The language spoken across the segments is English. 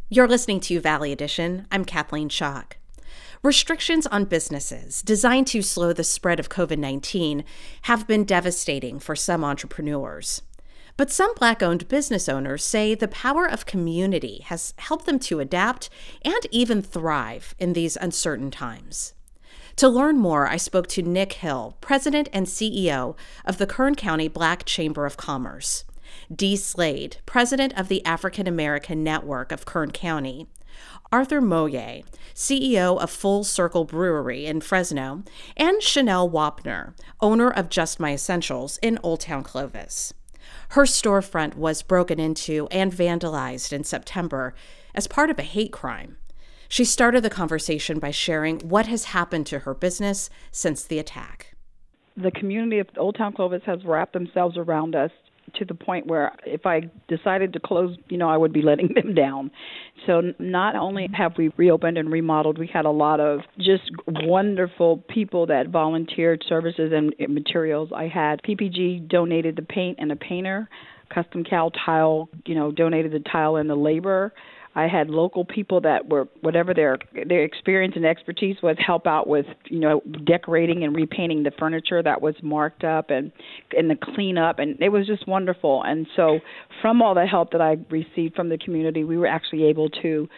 You're listening to Valley Edition. I'm Kathleen Schock. Restrictions on businesses designed to slow the spread of COVID-19 have been devastating for some entrepreneurs. But some Black-owned business owners say the power of community has helped them to adapt and even thrive in these uncertain times. To learn more, I spoke to Nick Hill, President and CEO of the Kern County Black Chamber of Commerce, Dee Slade, President of the African American Network of Kern County, Arthur Moye, CEO of Full Circle Brewery in Fresno, and Chanel Wapner, owner of Just My Essentials in Old Town Clovis. Her storefront was broken into and vandalized in September as part of a hate crime. She started the conversation by sharing what has happened to her business since the attack. The community of Old Town Clovis has wrapped themselves around us to the point where if I decided to close, I would be letting them down. So not only have we reopened and remodeled, we had a lot of just wonderful people that volunteered services and materials. I had PPG donated the paint and a painter, Custom Cal Tile, donated the tile and the labor. I had local people that were, whatever their experience and expertise was, help out with, decorating and repainting the furniture that was marked up and the cleanup, and it was just wonderful. And so from all the help that I received from the community, we were actually able to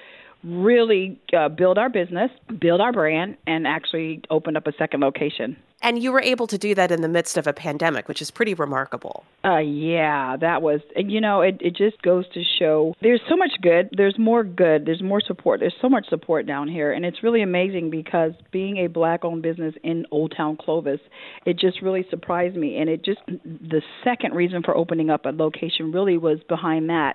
really build our business, build our brand, and actually open up a second location. And you were able to do that in the midst of a pandemic, which is pretty remarkable. Yeah, that was, it just goes to show there's so much good. There's more good. There's more support. There's so much support down here. And it's really amazing because being a Black-owned business in Old Town Clovis, it just really surprised me. And the second reason for opening up a location really was behind that.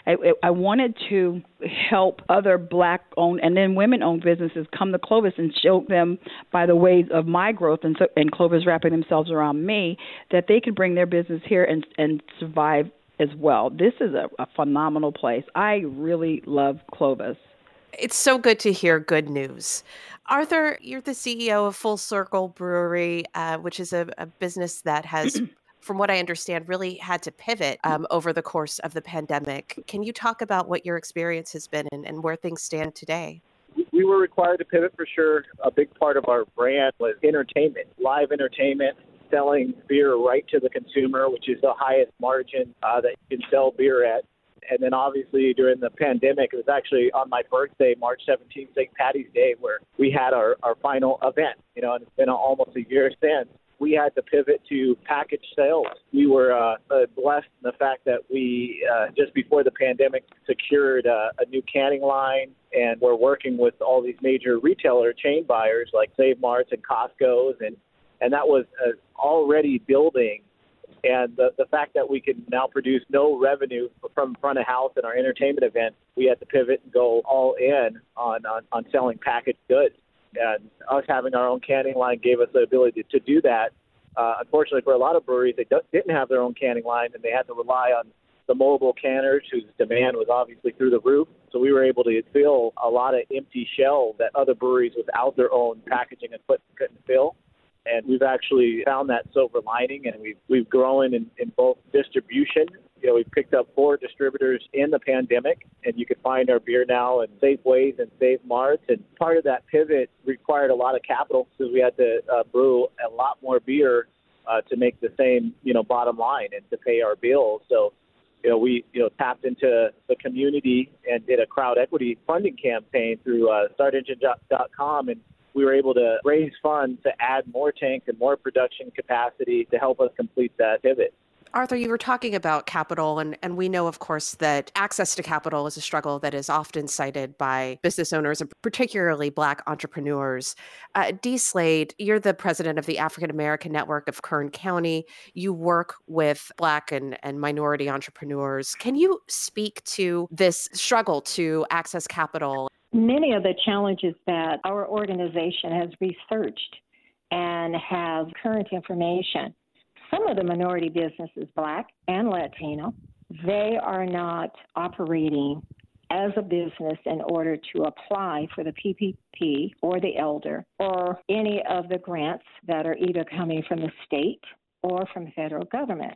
I wanted to help other Black-owned and then women-owned businesses come to Clovis and show them by the ways of my growth and Clovis wrapping themselves around me, that they can bring their business here and survive as well. This is a phenomenal place. I really love Clovis. It's so good to hear good news. Arthur, you're the CEO of Full Circle Brewery, which is a business that has, from what I understand, really had to pivot over the course of the pandemic. Can you talk about what your experience has been and where things stand today? We were required to pivot for sure. A big part of our brand was entertainment, live entertainment, selling beer right to the consumer, which is the highest margin that you can sell beer at. And then obviously during the pandemic, it was actually on my birthday, March 17th, St. Patty's Day, where we had our final event, and it's been almost a year since. We had to pivot to package sales. We were blessed in the fact that we, just before the pandemic, secured a new canning line, and we're working with all these major retailer chain buyers like Save Marts and Costco's, and that was already building. And the fact that we can now produce no revenue from front of house in our entertainment event, we had to pivot and go all in on selling packaged goods. And us having our own canning line gave us the ability to do that. Unfortunately, for a lot of breweries, they didn't have their own canning line, and they had to rely on the mobile canners, whose demand was obviously through the roof. So we were able to fill a lot of empty shelves that other breweries without their own packaging equipment couldn't fill. And we've actually found that silver lining, and we've grown in both distribution. We've picked up 4 distributors in the pandemic, and you can find our beer now in Safeways and Save Marts. And part of that pivot required a lot of capital because we had to brew a lot more beer to make the same, bottom line and to pay our bills. So, we tapped into the community and did a crowd equity funding campaign through StartEngine.com, and we were able to raise funds to add more tanks and more production capacity to help us complete that pivot. Arthur, you were talking about capital, and we know, of course, that access to capital is a struggle that is often cited by business owners and particularly Black entrepreneurs. Dee Slade, you're the president of the African American Network of Kern County. You work with Black and minority entrepreneurs. Can you speak to this struggle to access capital? Many of the challenges that our organization has researched and has current information. Some of the minority businesses, Black and Latino, they are not operating as a business in order to apply for the PPP or the ELDR or any of the grants that are either coming from the state or from the federal government.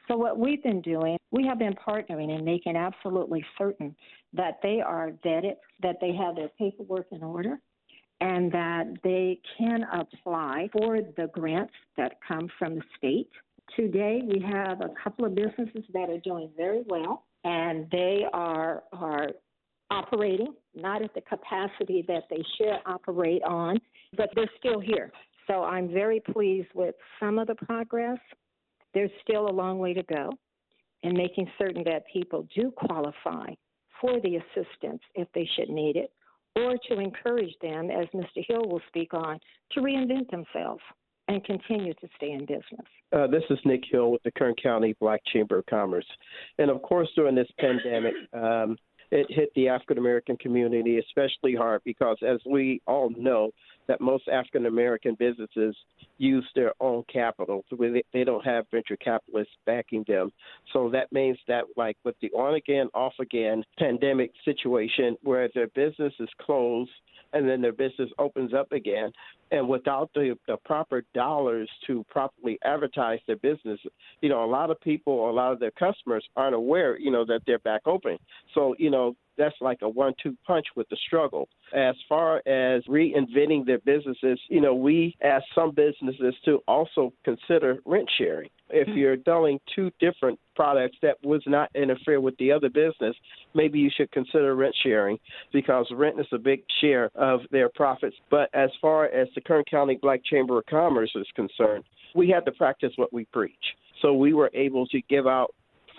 So what we've been doing, we have been partnering and making absolutely certain that they are vetted, that they have their paperwork in order, and that they can apply for the grants that come from the state. Today, we have a couple of businesses that are doing very well, and they are operating, not at the capacity that they should operate on, but they're still here. So I'm very pleased with some of the progress. There's still a long way to go in making certain that people do qualify for the assistance if they should need it, or to encourage them, as Mr. Hill will speak on, to reinvent themselves and continue to stay in business. This is Nick Hill with the Kern County Black Chamber of Commerce. And, of course, during this pandemic, it hit the African-American community especially hard because, as we all know, that most African-American businesses use their own capital. They don't have venture capitalists backing them. So that means that, like with the on-again, off-again pandemic situation where their business is closed and then their business opens up again, and without the proper dollars to properly advertise their business, a lot of people, a lot of their customers aren't aware, that they're back open. So, that's like a 1-2 punch with the struggle. As far as reinventing their businesses, we ask some businesses to also consider rent sharing. If you're selling two different products that was not interfere with the other business, maybe you should consider rent sharing because rent is a big share of their profits. But as far as the Kern County Black Chamber of Commerce is concerned, we had to practice what we preach. So we were able to give out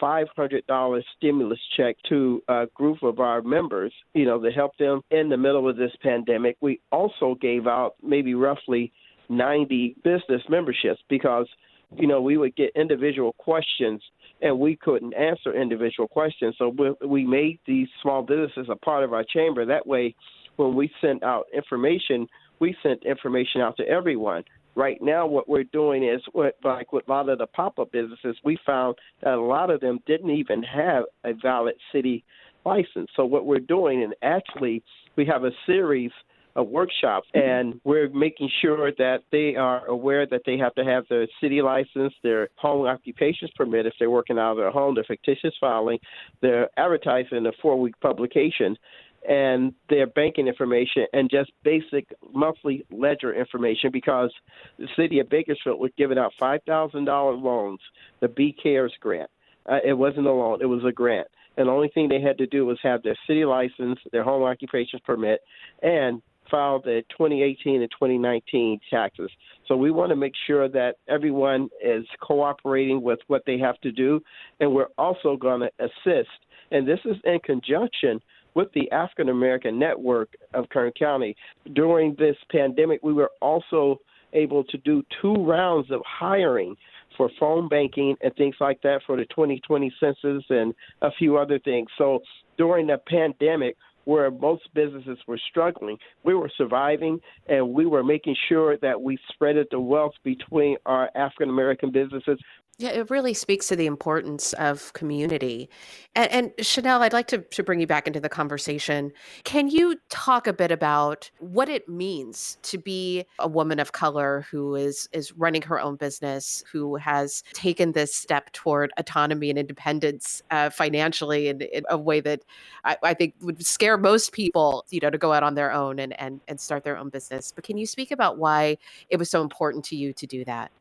$500 stimulus check to a group of our members, to help them in the middle of this pandemic. We also gave out maybe roughly 90 business memberships because, we would get individual questions and we couldn't answer individual questions. So we made these small businesses a part of our chamber. That way, when we sent out information, we sent information out to everyone. Right now, what we're doing is, like with a lot of the pop-up businesses, we found that a lot of them didn't even have a valid city license. So what we're doing, and actually we have a series of workshops, and we're making sure that they are aware that they have to have their city license, their home occupations permit if they're working out of their home, their fictitious filing, their advertising, a 4-week publication, and their banking information and just basic monthly ledger information because the city of Bakersfield was giving out $5,000 loans, the B Cares grant. It wasn't a loan, it was a grant. And the only thing they had to do was have their city license, their home occupations permit, and file the 2018 and 2019 taxes. So we want to make sure that everyone is cooperating with what they have to do, and we're also going to assist. And this is in conjunction with the African American Network of Kern County. During this pandemic, we were also able to do 2 rounds of hiring for phone banking and things like that for the 2020 census and a few other things. So during the pandemic, where most businesses were struggling, we were surviving, and we were making sure that we spreaded the wealth between our African American businesses. Yeah, it really speaks to the importance of community. And Chanel, I'd like to bring you back into the conversation. Can you talk a bit about what it means to be a woman of color who is running her own business, who has taken this step toward autonomy and independence financially in a way that I think would scare most people, to go out on their own and start their own business. But can you speak about why it was so important to you to do that?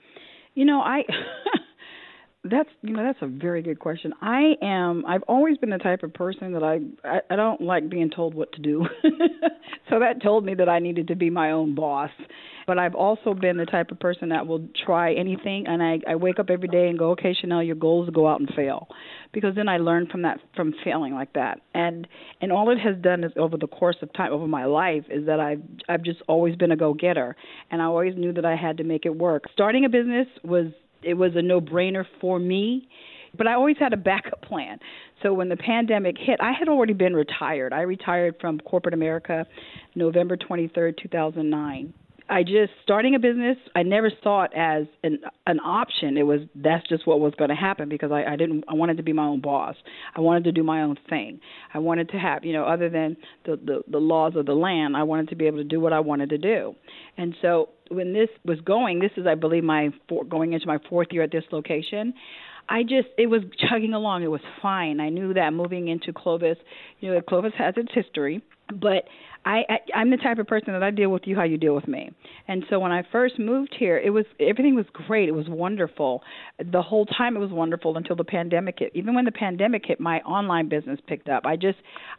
That's a very good question. I've always been the type of person that I don't like being told what to do. So that told me that I needed to be my own boss. But I've also been the type of person that will try anything, and I wake up every day and go, okay, Chanel, your goal is to go out and fail. Because then I learn from failing like that. And all it has done is over the course of time, over my life, is that I've just always been a go-getter. And I always knew that I had to make it work. Starting a business was a no-brainer for me, but I always had a backup plan. So when the pandemic hit, I had already been retired. I retired from corporate America November 23rd, 2009. Starting a business, I never saw it as an option. That's just what was going to happen because I wanted to be my own boss. I wanted to do my own thing. I wanted to have, other than the laws of the land, I wanted to be able to do what I wanted to do. And so when this was going, this is, I believe, going into my 4th year at this location, it was chugging along. It was fine. I knew that moving into Clovis, Clovis has its history, but I'm the type of person that I deal with you how you deal with me. And so when I first moved here, everything was great. It was wonderful. The whole time it was wonderful until the pandemic hit. Even when the pandemic hit, my online business picked up. Just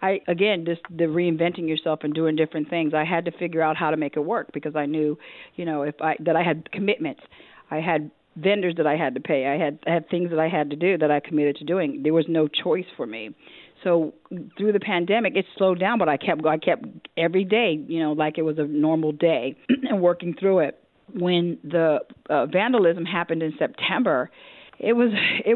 the reinventing yourself and doing different things. I had to figure out how to make it work because I knew, that I had commitments. I had vendors that I had to pay. I had things that I had to do that I committed to doing. There was no choice for me. So through the pandemic, it slowed down, but I kept every day, like it was a normal day and working through it. When the vandalism happened in September, it was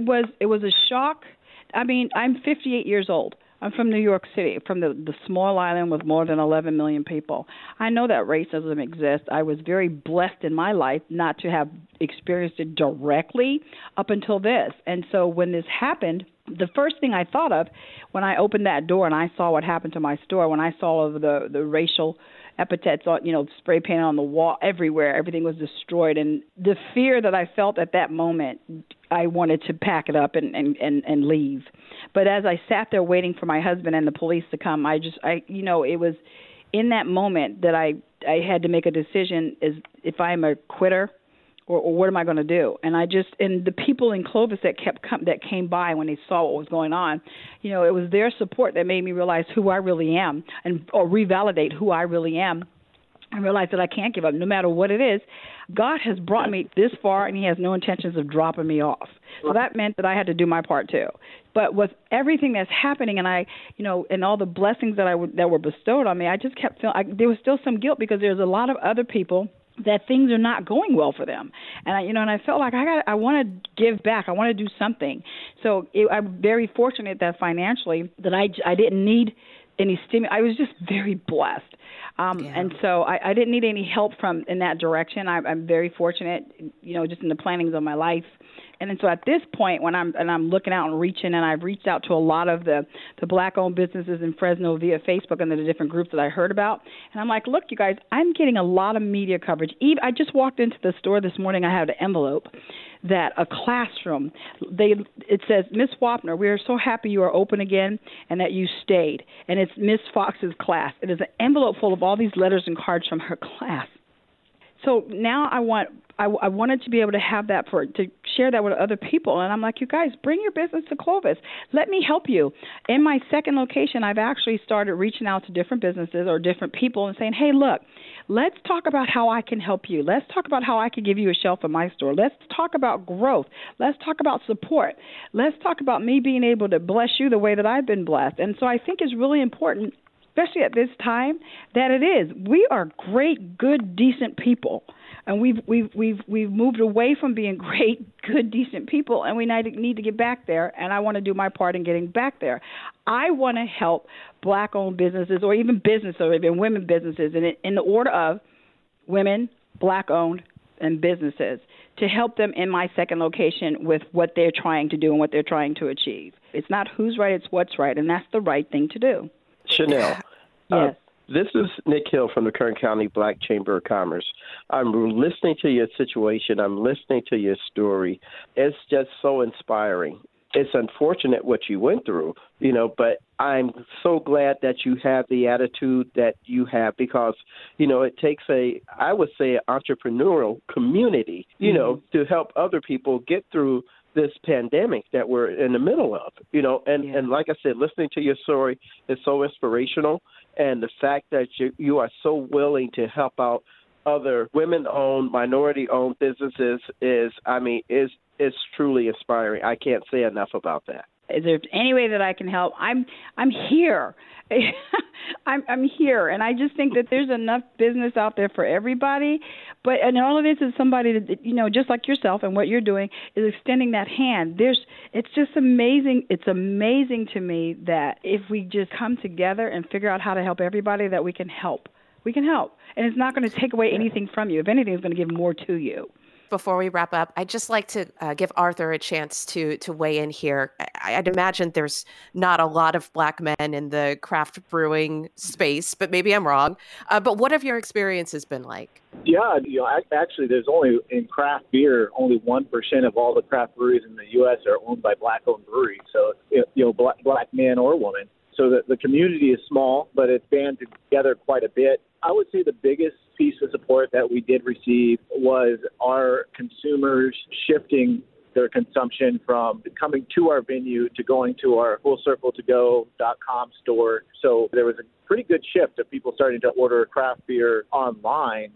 a shock. I mean, I'm 58 years old. I'm from New York City, from the small island with more than 11 million people. I know that racism exists. I was very blessed in my life not to have experienced it directly up until this. And so when this happened, the first thing I thought of when I opened that door and I saw what happened to my store, when I saw all of the racial epithets, spray painted on the wall everywhere, everything was destroyed. And the fear that I felt at that moment, I wanted to pack it up and leave. But as I sat there waiting for my husband and the police to come, it was in that moment that I had to make a decision: is if I'm a quitter, or what am I going to do? And the people in Clovis that came by when they saw what was going on, it was their support that made me realize who I really am or revalidate who I really am. I realized that I can't give up no matter what it is. God has brought me this far, and he has no intentions of dropping me off. So that meant that I had to do my part too. But with everything that's happening, and and all the blessings that were bestowed on me, I just kept feeling there was still some guilt because there's a lot of other people that things are not going well for them. And I felt like I want to give back. I want to do something. So I'm very fortunate that financially that I didn't need any stimulus. I was just very blessed. And so I didn't need any help in that direction. I'm very fortunate, just in the plannings of my life. And then so at this point, when I'm looking out and reaching, and I've reached out to a lot of the Black-owned businesses in Fresno via Facebook and the different groups that I heard about, and I'm like, look, you guys, I'm getting a lot of media coverage. I just walked into the store this morning. I had an envelope that a classroom, it says, Miss Wapner, we are so happy you are open again and that you stayed. And it's Miss Fox's class. It is an envelope full of all these letters and cards from her class. So now I wanted to be able to have that to share that with other people. And I'm like, you guys, bring your business to Clovis. Let me help you. In my second location, I've actually started reaching out to different businesses or different people and saying, hey, look, let's talk about how I can help you. Let's talk about how I can give you a shelf in my store. Let's talk about growth. Let's talk about support. Let's talk about me being able to bless you the way that I've been blessed. And so I think it's really important, especially at this time, that it is. We are great, good, decent people. And we've moved away from being great, good, decent people, and we need to get back there. And I want to do my part in getting back there. I want to help Black-owned businesses, or even women businesses, in the order of women, Black-owned, and businesses, to help them in my second location with what they're trying to do and what they're trying to achieve. It's not who's right; it's what's right, and that's the right thing to do. Chanel. Yes. This is Nick Hill from the Kern County Black Chamber of Commerce. I'm listening to your situation. I'm listening to your story. It's just so inspiring. It's unfortunate what you went through, but I'm so glad that you have the attitude that you have because, it takes I would say, an entrepreneurial community, to help other people get through this pandemic that we're in the middle of, and like I said, listening to your story is so inspirational. And the fact that you are so willing to help out other women-owned, minority-owned businesses is truly inspiring. I can't say enough about that. Is there any way that I can help? I'm here. I'm here, and I just think that there's enough business out there for everybody. And all of this is somebody that, just like yourself and what you're doing is extending that hand. It's just amazing. It's amazing to me that if we just come together and figure out how to help everybody, that we can help. We can help, and it's not going to take away anything from you. If anything, it's going to give more to you. Before we wrap up, I'd just like to give Arthur a chance to weigh in here. I'd imagine there's not a lot of Black men in the craft brewing space, but maybe I'm wrong. But what have your experiences been like? Yeah, actually, there's only in craft beer, only 1% of all the craft breweries in the U.S. are owned by Black-owned breweries. So, black man or woman. So the community is small, but it's banded together quite a bit. I would say the biggest piece of support that we did receive was our consumers shifting their consumption from coming to our venue to going to our fullcircletogo.com store. So there was a pretty good shift of people starting to order craft beer online.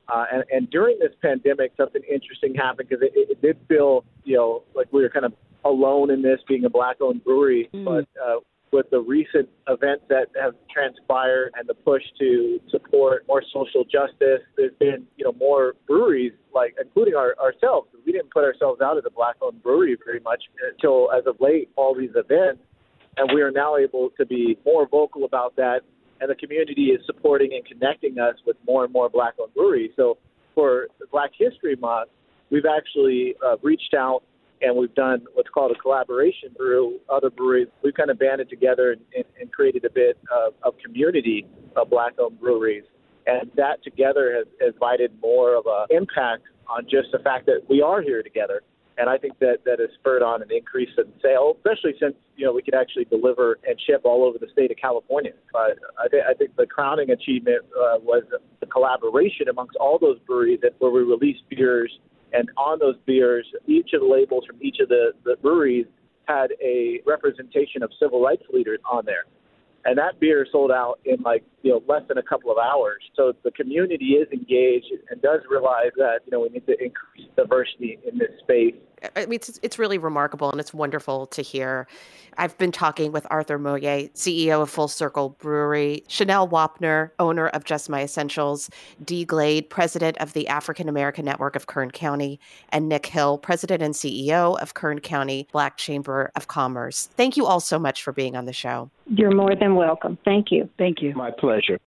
And during this pandemic, something interesting happened because it did feel, like we were kind of alone in this, being a Black-owned brewery. But with the recent events that have transpired and the push to support more social justice, there's been, more breweries, including ourselves. We didn't put ourselves out as a Black-owned brewery very much until, as of late, all these events. And we are now able to be more vocal about that. And the community is supporting and connecting us with more and more Black-owned breweries. So for Black History Month, we've actually reached out and we've done what's called a collaboration brew. Other breweries, we've kind of banded together and created a bit of community of Black-owned breweries. And that together has provided more of an impact on just the fact that we are here together. And I think that has spurred on an increase in sales, especially since, we could actually deliver and ship all over the state of California. But I think the crowning achievement was the collaboration amongst all those breweries where we released beers. And on those beers, each of the labels from each of the breweries had a representation of civil rights leaders on there. And that beer sold out in less than a couple of hours. So the community is engaged and does realize that, we need to increase diversity in this space. I mean, it's really remarkable and it's wonderful to hear. I've been talking with Arthur Moyer, CEO of Full Circle Brewery, Chanel Wapner, owner of Just My Essentials, Dee Glade, president of the African American Network of Kern County, and Nick Hill, president and CEO of Kern County Black Chamber of Commerce. Thank you all so much for being on the show. You're more than welcome. Thank you. Thank you. My pleasure.